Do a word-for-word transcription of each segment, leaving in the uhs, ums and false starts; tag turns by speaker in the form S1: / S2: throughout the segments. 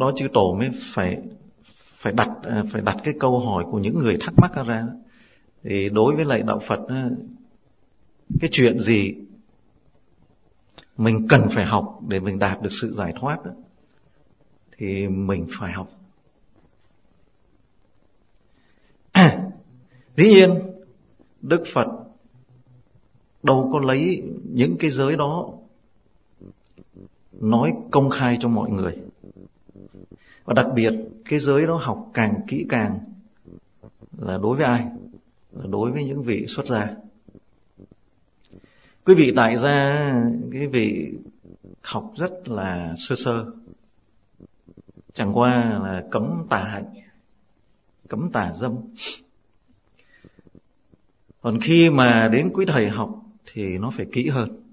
S1: đó chư tổ mới phải phải đặt phải đặt cái câu hỏi của những người thắc mắc ra. Thì đối với lại đạo Phật, cái chuyện gì mình cần phải học để mình đạt được sự giải thoát thì mình phải học. Dĩ nhiên Đức Phật đâu có lấy những cái giới đó nói công khai cho mọi người. Và đặc biệt cái giới đó học càng kỹ càng là đối với ai? Là đối với những vị xuất gia. Quý vị tại gia, cái vị học rất là sơ sơ, chẳng qua là cấm tà hạnh, cấm tà dâm. Còn khi mà đến quý thầy học thì nó phải kỹ hơn.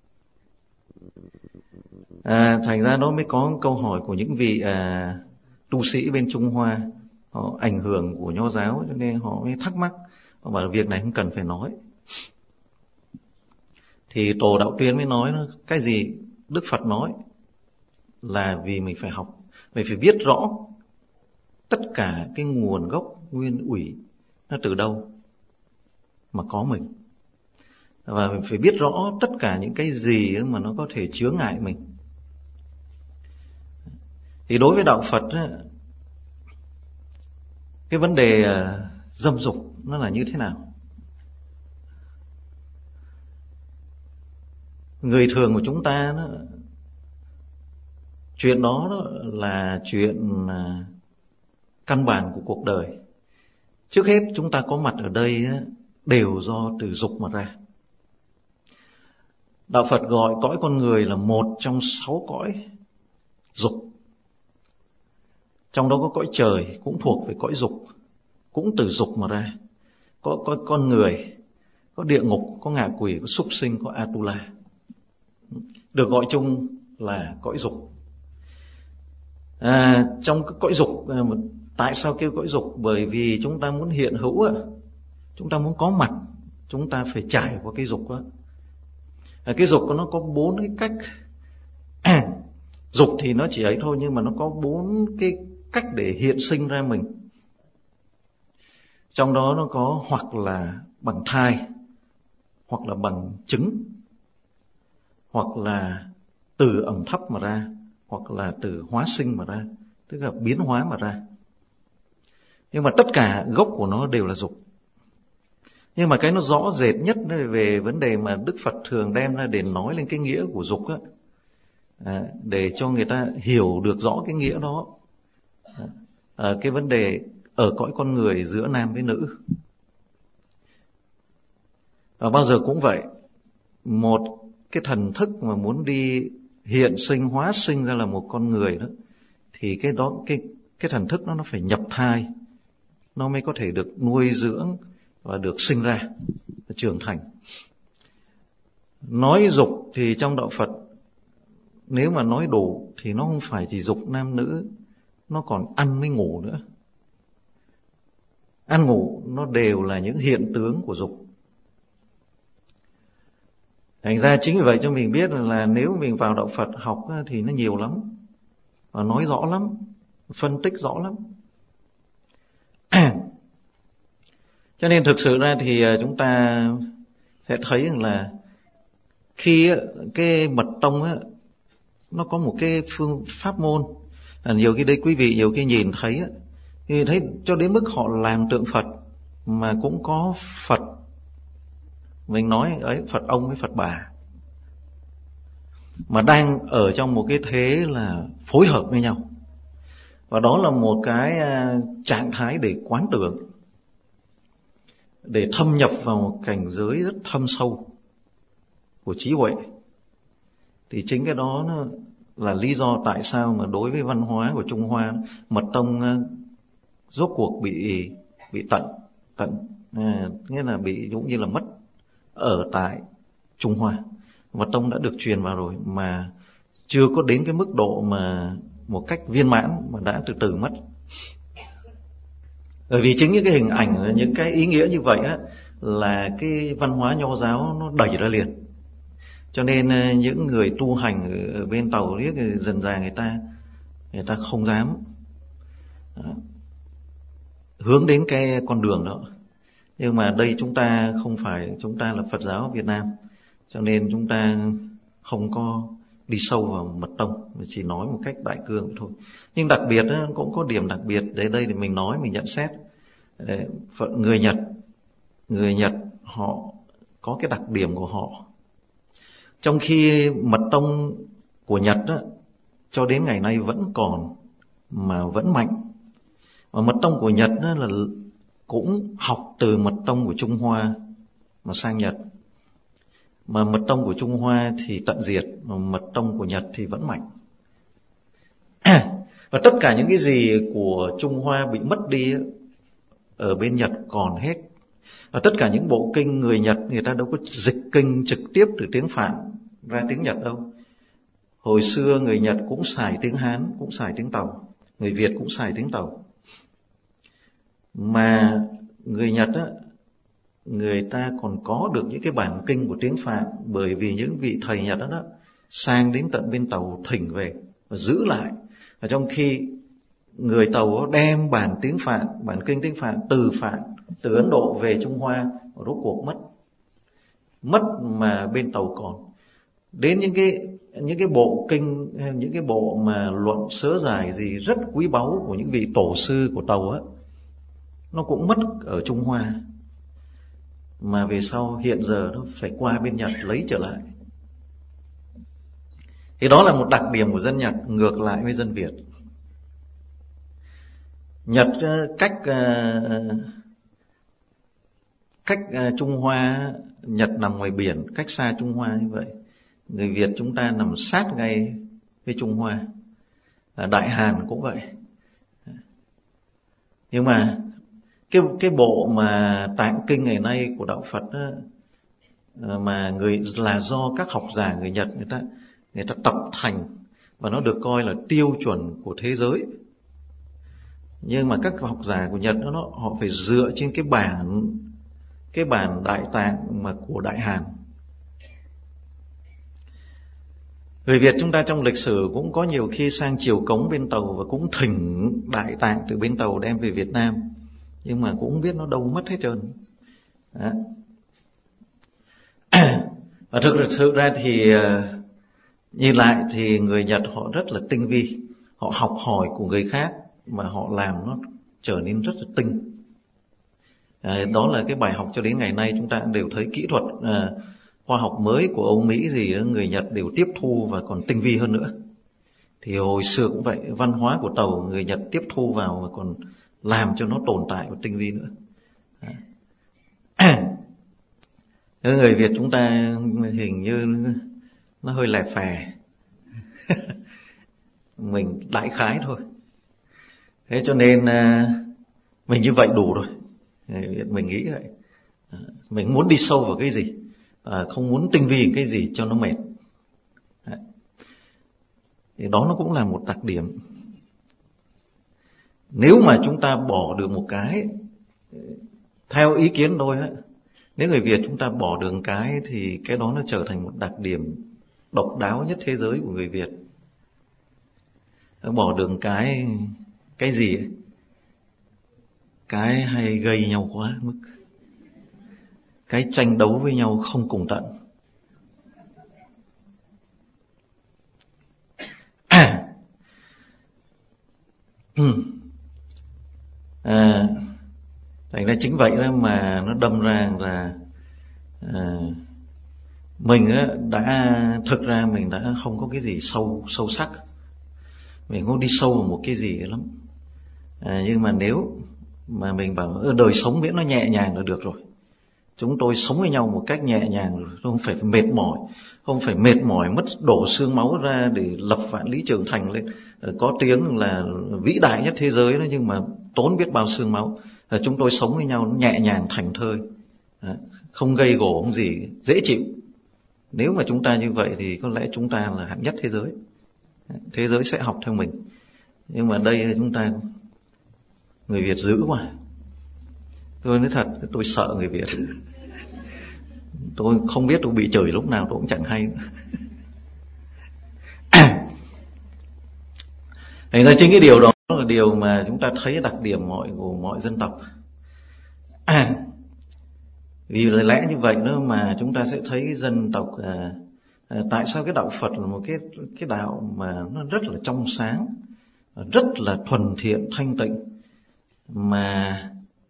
S1: À, thành ra đó mới có câu hỏi của những vị à, tu sĩ bên Trung Hoa, họ ảnh hưởng của Nho giáo, cho nên họ mới thắc mắc, họ bảo là việc này không cần phải nói. Thì Tổ Đạo Tuyên mới nói cái gì Đức Phật nói là vì mình phải học, mình phải biết rõ tất cả cái nguồn gốc nguyên ủy nó từ đâu mà có mình, và mình phải biết rõ tất cả những cái gì mà nó có thể chướng ngại mình. Thì đối với đạo Phật, cái vấn đề dâm dục nó là như thế nào? Người thường của chúng ta đó, chuyện đó, đó là chuyện căn bản của cuộc đời. Trước hết chúng ta có mặt ở đây đều do từ dục mà ra. Đạo Phật gọi cõi con người là một trong sáu cõi dục. Trong đó có cõi trời cũng thuộc về cõi dục, cũng từ dục mà ra. Có, có con người, có địa ngục, có ngạ quỷ, có súc sinh, có Atula. Được gọi chung là cõi dục. À, trong cái cõi dục, tại sao kêu cõi dục? Bởi vì chúng ta muốn hiện hữu, chúng ta muốn có mặt, chúng ta phải trải qua cái dục đó. À, cái dục nó có bốn cái cách. À, dục thì nó chỉ ấy thôi, nhưng mà nó có bốn cái cách để hiện sinh ra mình. Trong đó nó có hoặc là bằng thai, hoặc là bằng trứng, hoặc là từ ẩm thấp mà ra, hoặc là từ hóa sinh mà ra, tức là biến hóa mà ra. Nhưng mà tất cả gốc của nó đều là dục. Nhưng mà cái nó rõ rệt nhất về vấn đề mà Đức Phật thường đem ra để nói lên cái nghĩa của dục á, à, để cho người ta hiểu được rõ cái nghĩa đó. À, cái vấn đề ở cõi con người giữa nam với nữ. Và bao giờ cũng vậy, một cái thần thức mà muốn đi hiện sinh, hóa sinh ra là một con người đó, thì cái đó cái cái thần thức đó nó phải nhập thai, nó mới có thể được nuôi dưỡng và được sinh ra, trưởng thành. Nói dục thì trong đạo Phật, nếu mà nói đủ thì nó không phải chỉ dục nam nữ, nó còn ăn với ngủ nữa. Ăn ngủ nó đều là những hiện tướng của dục. Thành ra chính vì vậy cho mình biết là nếu mình vào đạo Phật học thì nó nhiều lắm, và nói rõ lắm, phân tích rõ lắm. Cho nên thực sự ra thì chúng ta sẽ thấy là khi cái mật tông á, nó có một cái phương pháp môn, là nhiều khi đây quý vị nhiều khi nhìn thấy á, thì thấy cho đến mức họ làm tượng Phật mà cũng có Phật, mình nói ấy, Phật ông với Phật bà, mà đang ở trong một cái thế là phối hợp với nhau. Và đó là một cái trạng thái để quán tưởng, để thâm nhập vào một cảnh giới rất thâm sâu của trí huệ. Thì chính cái đó nó là lý do tại sao mà đối với văn hóa của Trung Hoa, mật tông rốt cuộc bị bị tận tận à, nghĩa là bị cũng như là mất ở tại Trung Hoa. Mật tông đã được truyền vào rồi mà chưa có đến cái mức độ mà một cách viên mãn mà đã từ từ mất. Bởi vì chính những cái hình ảnh, những cái ý nghĩa như vậy á, là cái văn hóa Nho giáo nó đẩy ra liền. Cho nên những người tu hành ở bên Tàu riết dần dà người ta người ta không dám hướng đến cái con đường đó. Nhưng mà đây chúng ta không phải, chúng ta là Phật giáo Việt Nam, cho nên chúng ta không có đi sâu vào mật tông, chỉ nói một cách đại cương thôi. Nhưng đặc biệt cũng có điểm đặc biệt, để đây thì mình nói, mình nhận xét. Người Nhật, người Nhật họ có cái đặc điểm của họ. Trong khi mật tông của Nhật đó, cho đến ngày nay vẫn còn, mà vẫn mạnh. Và mật tông của Nhật đó là cũng học từ mật tông của Trung Hoa mà sang Nhật. Mà mật tông của Trung Hoa thì tận diệt, mà mật tông của Nhật thì vẫn mạnh. Và tất cả những cái gì của Trung Hoa bị mất đi ở bên Nhật còn hết. Và tất cả những bộ kinh người Nhật, người ta đâu có dịch kinh trực tiếp từ tiếng Phạn ra tiếng Nhật đâu. Hồi xưa người Nhật cũng xài tiếng Hán, cũng xài tiếng Tàu. Người Việt cũng xài tiếng Tàu. Mà người Nhật á, người ta còn có được những cái bản kinh của tiếng Phạn, bởi vì những vị thầy Nhật đó, đó sang đến tận bên Tàu thỉnh về và giữ lại. Và trong khi người Tàu đem bản tiếng Phạn, bản kinh tiếng Phạn từ Phạn, từ Ấn Độ về Trung Hoa, và rốt cuộc mất. Mất mà bên Tàu còn. Đến những cái những cái bộ kinh, những cái bộ mà luận sớ giải gì rất quý báu của những vị tổ sư của Tàu á, nó cũng mất ở Trung Hoa. Mà về sau hiện giờ nó phải qua bên Nhật lấy trở lại. Thì đó là một đặc điểm của dân Nhật ngược lại với dân Việt. Nhật cách cách Trung Hoa, Nhật nằm ngoài biển, cách xa Trung Hoa như vậy. Người Việt chúng ta nằm sát ngay với Trung Hoa. Đại Hàn cũng vậy. Nhưng mà cái cái bộ mà tạng kinh ngày nay của đạo Phật đó, mà người là do các học giả người Nhật người ta người ta tập thành, và nó được coi là tiêu chuẩn của thế giới. Nhưng mà các học giả của Nhật đó, nó họ phải dựa trên cái bản cái bản Đại Tạng mà của Đại Hàn. Người Việt chúng ta trong lịch sử cũng có nhiều khi sang triều cống bên Tàu và cũng thỉnh Đại Tạng từ bên Tàu đem về Việt Nam, nhưng mà cũng không biết nó đâu mất hết trơn. Đó. Và thực sự ra thì nhìn lại thì người Nhật họ rất là tinh vi, họ học hỏi của người khác mà họ làm nó trở nên rất là tinh. À, đó là cái bài học cho đến ngày nay chúng ta đều thấy kỹ thuật à, khoa học mới của Âu Mỹ gì đó, người Nhật đều tiếp thu và còn tinh vi hơn nữa. Thì hồi xưa cũng vậy, văn hóa của Tàu người Nhật tiếp thu vào và còn làm cho nó tồn tại và tinh vi nữa. À. Người Việt chúng ta hình như nó hơi lẻ phè. Mình đại khái thôi. Thế cho nên mình như vậy đủ rồi. Mình nghĩ vậy. Mình muốn đi sâu vào cái gì, không muốn tinh vi cái gì cho nó mệt. Thì đó nó cũng là một đặc điểm. Nếu mà chúng ta bỏ được một cái, theo ý kiến tôi á, nếu người Việt chúng ta bỏ được một cái thì cái đó nó trở thành một đặc điểm độc đáo nhất thế giới của người Việt. Bỏ được một cái cái gì ấy? Cái hay gây nhau quá mức, cái tranh đấu với nhau không cùng tận. À, à, thành ra chính vậy đó mà nó đâm ra là à, mình á, đã thực ra mình đã không có cái gì sâu sâu sắc, mình không đi sâu vào một cái gì lắm. À, nhưng mà nếu mà mình bảo đời sống miễn nó nhẹ nhàng là được rồi. Chúng tôi sống với nhau một cách nhẹ nhàng rồi, không phải mệt mỏi, không phải mệt mỏi mất đổ xương máu ra để lập Vạn Lý Trường Thành lên. Có tiếng là vĩ đại nhất thế giới đó, nhưng mà tốn biết bao xương máu. Chúng tôi sống với nhau nhẹ nhàng thảnh thơi, không gây gổ không gì, dễ chịu. Nếu mà chúng ta như vậy thì có lẽ chúng ta là hạng nhất thế giới. Thế giới sẽ học theo mình. Nhưng mà đây chúng ta, người Việt dữ quá. Tôi nói thật, tôi sợ người Việt. Tôi không biết tôi bị chửi lúc nào tôi cũng chẳng hay. Thành ra chính cái điều đó là điều mà chúng ta thấy đặc điểm mọi của mọi dân tộc. À, vì lẽ như vậy đó mà chúng ta sẽ thấy dân tộc à, à, tại sao cái đạo Phật là một cái cái đạo mà nó rất là trong sáng, rất là thuần thiện thanh tịnh, mà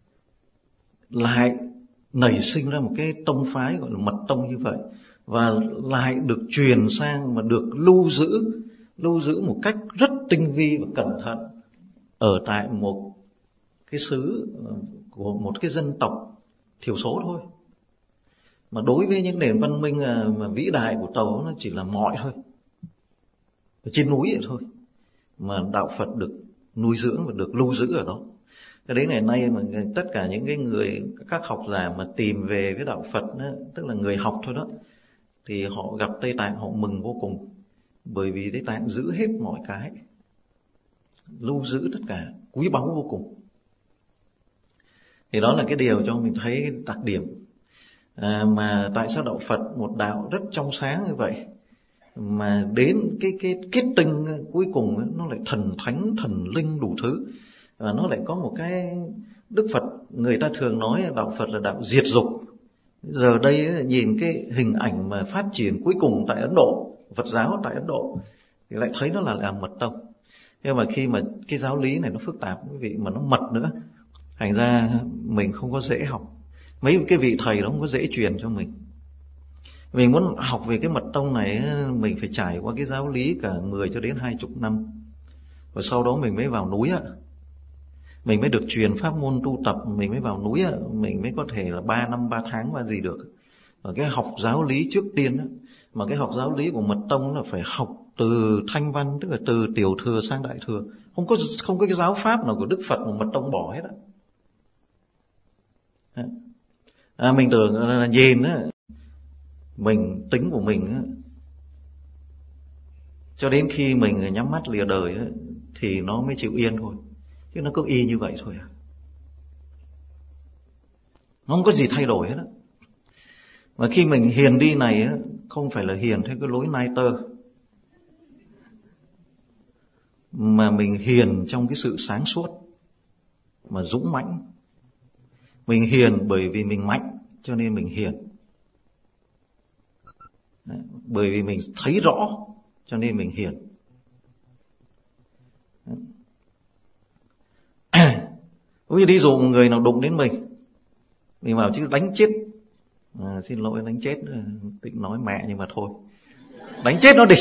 S1: lại nảy sinh ra một cái tông phái gọi là mật tông như vậy, và lại được truyền sang mà được lưu giữ lưu giữ một cách rất tinh vi và cẩn thận ở tại một cái xứ của một cái dân tộc thiểu số thôi. Mà đối với những nền văn minh mà vĩ đại của Tàu, nó chỉ là mọi thôi, ở trên núi vậy thôi, mà đạo Phật được nuôi dưỡng và được lưu giữ ở đó. Cái đấy ngày nay mà tất cả những cái người, các học giả mà tìm về cái đạo Phật đó, tức là người học thôi đó, thì họ gặp Tây Tạng họ mừng vô cùng, bởi vì Tây Tạng giữ hết mọi cái, lưu giữ tất cả, quý báu vô cùng. Thì đó là cái điều cho mình thấy đặc điểm. À, mà tại sao đạo Phật, một đạo rất trong sáng như vậy, mà đến cái cái kết tinh cuối cùng nó lại thần thánh, thần linh đủ thứ, và nó lại có một cái Đức Phật, người ta thường nói đạo Phật là đạo diệt dục. Giờ đây nhìn cái hình ảnh mà phát triển cuối cùng tại Ấn Độ, Phật giáo tại Ấn Độ, thì lại thấy nó là làm mật tông. Nhưng mà khi mà cái giáo lý này nó phức tạp quý vị, mà nó mật nữa, thành ra mình không có dễ học. Mấy cái vị thầy đó không có dễ truyền cho mình. Mình muốn học về cái mật tông này, mình phải trải qua cái giáo lý cả mười cho đến hai mươi năm. Và sau đó mình mới vào núi á, mình mới được truyền pháp môn tu tập, mình mới vào núi á, mình mới có thể là ba năm ba tháng và gì được. Và cái học giáo lý trước tiên á, mà cái học giáo lý của mật tông là phải học từ thanh văn, tức là từ tiểu thừa sang đại thừa. Không có không có cái giáo pháp nào của Đức Phật mà mật tông bỏ hết á. À, mình tưởng là nhìn á, mình tính của mình á, cho đến khi mình nhắm mắt lìa đời á, thì nó mới chịu yên thôi, chứ nó cứ y như vậy thôi à. Nó không có gì thay đổi hết á. Mà khi mình hiền đi này á, không phải là hiền theo cái lối nai tơ, mà mình hiền trong cái sự sáng suốt mà dũng mãnh. Mình hiền bởi vì mình mạnh cho nên mình hiền. Đấy, bởi vì mình thấy rõ cho nên mình hiền. Ví dụ đi dụ một người nào đụng đến mình, mình bảo chứ đánh chết, à, xin lỗi đánh chết, định nói mẹ nhưng mà thôi, đánh chết nó đi.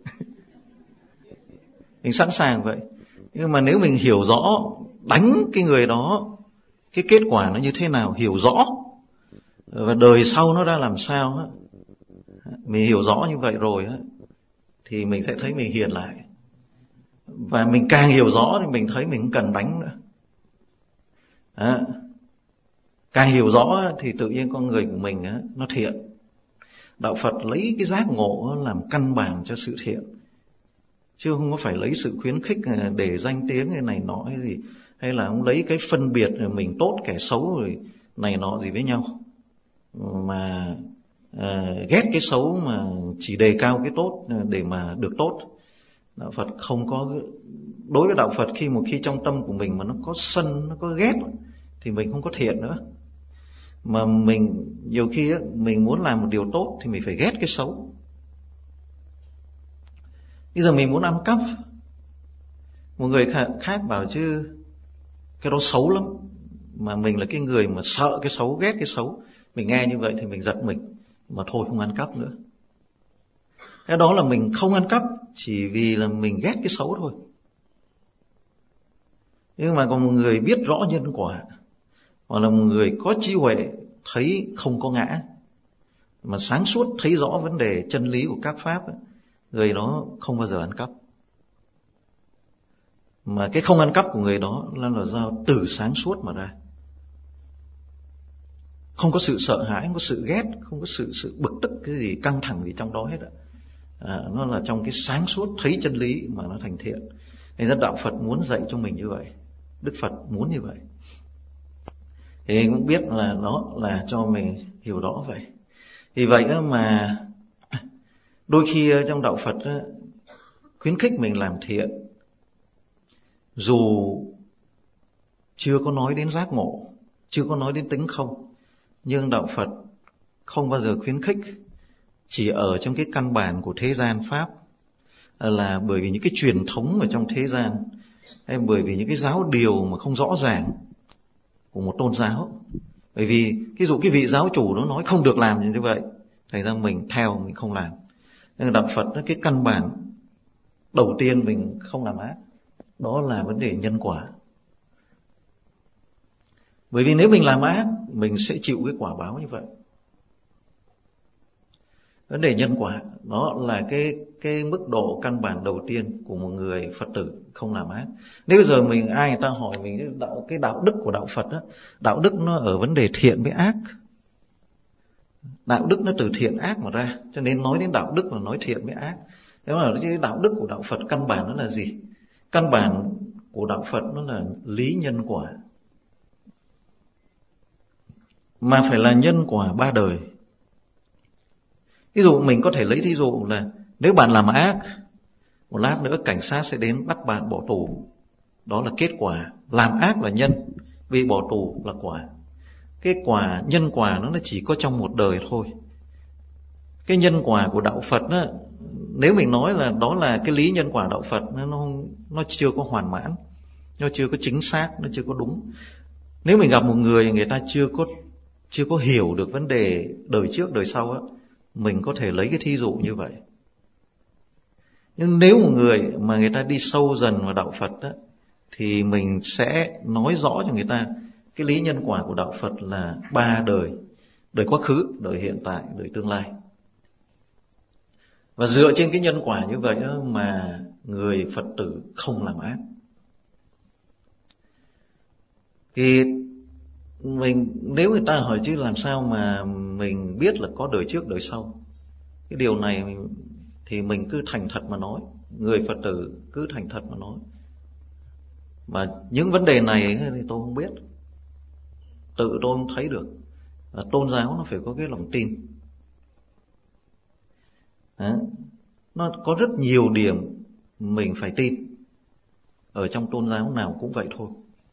S1: Mình sẵn sàng vậy. Nhưng mà nếu mình hiểu rõ đánh cái người đó, cái kết quả nó như thế nào, hiểu rõ, và đời sau nó ra làm sao á, mình hiểu rõ như vậy rồi á, thì mình sẽ thấy mình hiền lại. Và mình càng hiểu rõ thì mình thấy mình không cần đánh nữa. À, càng hiểu rõ thì tự nhiên con người của mình á, nó thiện. Đạo Phật lấy cái giác ngộ làm căn bản cho sự thiện, chứ không có phải lấy sự khuyến khích để danh tiếng hay này nọ hay gì, hay là không lấy cái phân biệt mình tốt kẻ xấu rồi này nọ gì với nhau, mà à, ghét cái xấu mà chỉ đề cao cái tốt để mà được tốt. Đạo Phật không có. Đối với đạo Phật, khi một khi trong tâm của mình mà nó có sân, nó có ghét, thì mình không có thiện nữa. Mà mình nhiều khi á, mình muốn làm một điều tốt thì mình phải ghét cái xấu. Bây giờ mình muốn ăn cắp, một người khác bảo chứ cái đó xấu lắm, mà mình là cái người mà sợ cái xấu, ghét cái xấu, mình nghe như vậy thì mình giật mình, mà thôi không ăn cắp nữa. Cái đó là mình không ăn cắp chỉ vì là mình ghét cái xấu thôi. Nhưng mà còn một người biết rõ nhân quả, hoặc là một người có trí huệ, thấy không có ngã, mà sáng suốt thấy rõ vấn đề chân lý của các pháp, người đó không bao giờ ăn cắp. Mà cái không ăn cắp của người đó là, là do từ sáng suốt mà ra. Không có sự sợ hãi, không có sự ghét, không có sự sự bực tức cái gì căng thẳng gì trong đó hết ạ. À, nó là trong cái sáng suốt thấy chân lý mà nó thành thiện. Nên ra đạo Phật muốn dạy cho mình như vậy, Đức Phật muốn như vậy. Thì cũng biết là nó là cho mình hiểu rõ vậy. Thì vậy đó mà đôi khi trong đạo Phật đó, khuyến khích mình làm thiện, dù chưa có nói đến giác ngộ, chưa có nói đến tính không, nhưng đạo Phật không bao giờ khuyến khích chỉ ở trong cái căn bản của thế gian Pháp, là bởi vì những cái truyền thống ở trong thế gian, hay bởi vì những cái giáo điều mà không rõ ràng của một tôn giáo. Bởi vì ví dụ cái vị giáo chủ nó nói không được làm như vậy, thành ra mình theo, mình không làm. Nhưng đạo Phật cái căn bản đầu tiên mình không làm ác, đó là vấn đề nhân quả. Bởi vì nếu mình làm ác, mình sẽ chịu cái quả báo như vậy. Vấn đề nhân quả, đó là cái, cái mức độ căn bản đầu tiên của một người Phật tử không làm ác. Nếu bây giờ mình, ai người ta hỏi mình cái đạo, cái đạo đức của đạo Phật đó, đạo đức nó ở vấn đề thiện với ác. Đạo đức nó từ thiện ác mà ra, cho nên nói đến đạo đức là nói thiện với ác. Thế mà cái đạo đức của đạo Phật căn bản nó là gì? Căn bản của đạo Phật nó là lý nhân quả. Mà phải là nhân quả ba đời. Ví dụ mình có thể lấy thí dụ là nếu bạn làm ác, một lát nữa cảnh sát sẽ đến bắt bạn bỏ tù. Đó là kết quả. Làm ác là nhân, bị bỏ tù là quả. Cái quả, nhân quả nó chỉ có trong một đời thôi. Cái nhân quả của đạo Phật đó, nếu mình nói là đó là cái lý nhân quả đạo Phật, nó, nó chưa có hoàn mãn, nó chưa có chính xác, nó chưa có đúng. Nếu mình gặp một người người ta chưa có chưa có hiểu được vấn đề đời trước đời sau á, mình có thể lấy cái thí dụ như vậy. Nhưng nếu một người mà người ta đi sâu dần vào đạo Phật á, thì mình sẽ nói rõ cho người ta cái lý nhân quả của đạo Phật là ba đời: đời quá khứ, đời hiện tại, đời tương lai. Và dựa trên cái nhân quả như vậy đó mà người Phật tử không làm ác. Thì mình, nếu người ta hỏi chứ làm sao mà mình biết là có đời trước đời sau, cái điều này thì mình cứ thành thật mà nói. Người Phật tử cứ thành thật mà nói. Mà những vấn đề này thì tôi không biết, tự tôi không thấy được. Và tôn giáo nó phải có cái lòng tin. Đó. Nó có rất nhiều điểm mình phải tin. Ở trong tôn giáo nào cũng vậy thôi.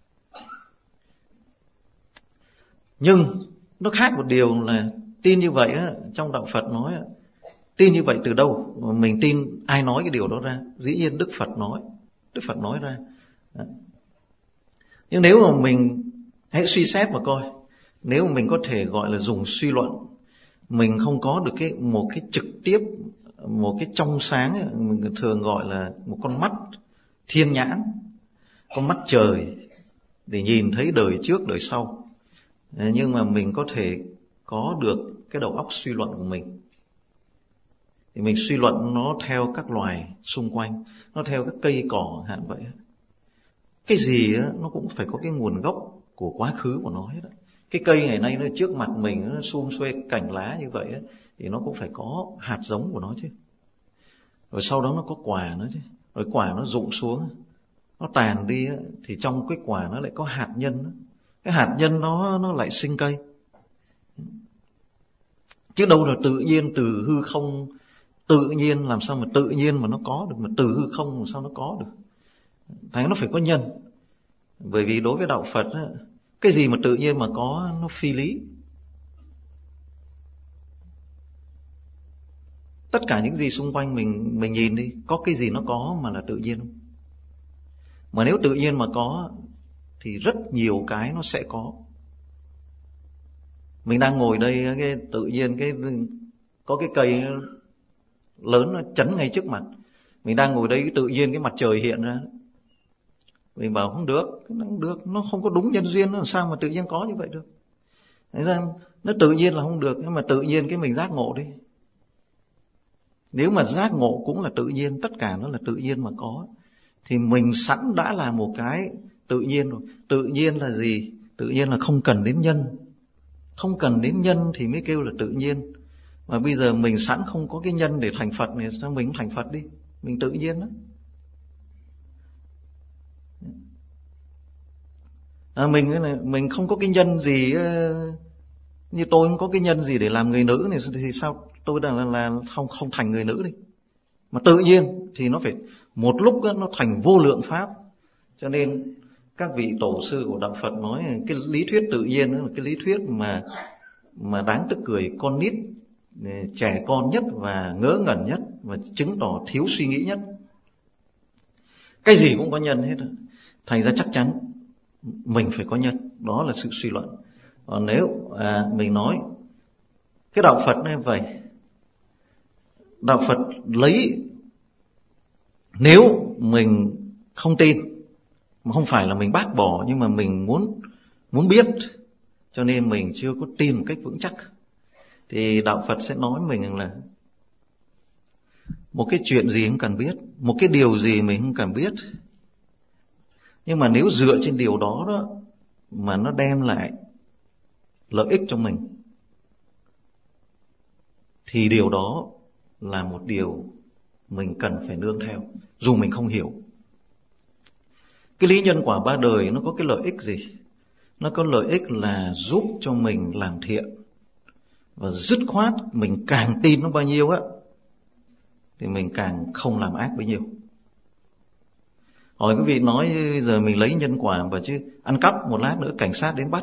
S1: Nhưng nó khác một điều là tin như vậy á, trong đạo Phật nói á, tin như vậy từ đâu? Mình tin ai nói cái điều đó ra? Dĩ nhiên Đức Phật nói. Đức Phật nói ra. Đó. Nhưng nếu mà mình hãy suy xét mà coi, nếu mà mình có thể gọi là dùng suy luận, mình không có được cái một cái trực tiếp, một cái trong sáng, mình thường gọi là một con mắt thiên nhãn, con mắt trời để nhìn thấy đời trước đời sau. Nhưng mà mình có thể có được cái đầu óc suy luận của mình, thì mình suy luận nó theo các loài xung quanh, nó theo các cây cỏ hạn vậy. Cái gì á, nó cũng phải có cái nguồn gốc của quá khứ của nó hết á. Cái cây ngày nay nó trước mặt mình, nó sum xuê cành lá như vậy á, thì nó cũng phải có hạt giống của nó chứ. Rồi sau đó nó có quả nữa chứ. Rồi quả nó rụng xuống, nó tàn đi á, thì trong cái quả nó lại có hạt nhân đó. Cái hạt nhân nó nó lại sinh cây. Chứ đâu là tự nhiên từ hư không. Tự nhiên làm sao mà tự nhiên mà nó có được, mà từ hư không làm sao nó có được. Thành nó phải có nhân. Bởi vì đối với đạo Phật á, cái gì mà tự nhiên mà có nó phi lý. Tất cả những gì xung quanh mình mình nhìn đi, có cái gì nó có mà là tự nhiên không? Mà nếu tự nhiên mà có thì rất nhiều cái nó sẽ có. Mình đang ngồi đây, cái tự nhiên cái có cái cây lớn nó chắn ngay trước mặt. Mình đang ngồi đây tự nhiên cái mặt trời hiện ra. Mình bảo không được, nó không được, nó không có đúng nhân duyên, nó làm sao mà tự nhiên có như vậy được. Thế ra nó tự nhiên là không được, nhưng mà tự nhiên cái mình giác ngộ đi. Nếu mà giác ngộ cũng là tự nhiên, tất cả nó là tự nhiên mà có, thì mình sẵn đã là một cái tự nhiên rồi. Tự nhiên là gì? Tự nhiên là không cần đến nhân. Không cần đến nhân thì mới kêu là tự nhiên. Mà bây giờ mình sẵn không có cái nhân để thành Phật này, sao mình thành Phật đi? Mình tự nhiên đó. À, mình mình không có cái nhân gì, như tôi không có cái nhân gì để làm người nữ này, thì sao tôi đang là, là không không thành người nữ đi? Mà tự nhiên thì nó phải một lúc đó, nó thành vô lượng pháp. Cho nên các vị tổ sư của đạo Phật nói cái lý thuyết tự nhiên đó là cái lý thuyết mà mà đáng tức cười con nít, trẻ con nhất và ngớ ngẩn nhất, và chứng tỏ thiếu suy nghĩ nhất. Cái gì cũng có nhân hết. Thành ra chắc chắn mình phải có nhân. Đó là sự suy luận. Còn nếu à, mình nói cái đạo Phật này vậy, đạo Phật lấy, nếu mình không tin, mà không phải là mình bác bỏ, nhưng mà mình muốn muốn biết, cho nên mình chưa có tin một cách vững chắc, thì đạo Phật sẽ nói mình là một cái chuyện gì không cần biết, một cái điều gì mình không cần biết, nhưng mà nếu dựa trên điều đó đó mà nó đem lại lợi ích cho mình, thì điều đó là một điều mình cần phải nương theo, dù mình không hiểu. Cái lý nhân quả ba đời nó có cái lợi ích gì? Nó có lợi ích là giúp cho mình làm thiện, và dứt khoát mình càng tin nó bao nhiêu á thì mình càng không làm ác bấy nhiêu. Hỏi quý vị nói giờ mình lấy nhân quả và chứ ăn cắp một lát nữa cảnh sát đến bắt,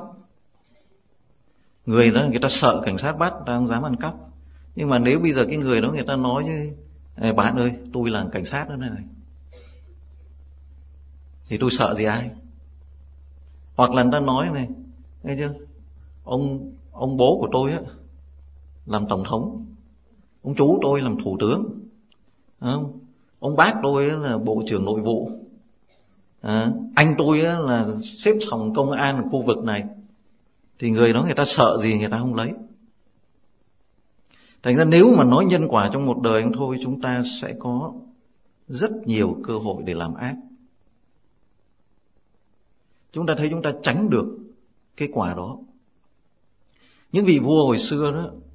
S1: người đó người ta sợ cảnh sát bắt, ta không dám ăn cắp. Nhưng mà nếu bây giờ cái người đó người ta nói như bạn ơi tôi là cảnh sát đó này, thì tôi sợ gì ai? Hoặc là người ta nói này, nghe chưa, ông ông bố của tôi á làm tổng thống, ông chú tôi làm thủ tướng, không? Ông bác tôi là bộ trưởng nội vụ, à, anh tôi là xếp phòng công an ở khu vực này, thì người đó người ta sợ gì người ta không lấy. Thành ra nếu mà nói nhân quả trong một đời thôi, chúng ta sẽ có rất nhiều cơ hội để làm ác. Chúng ta thấy chúng ta tránh được cái quả đó. Những vị vua hồi xưa đó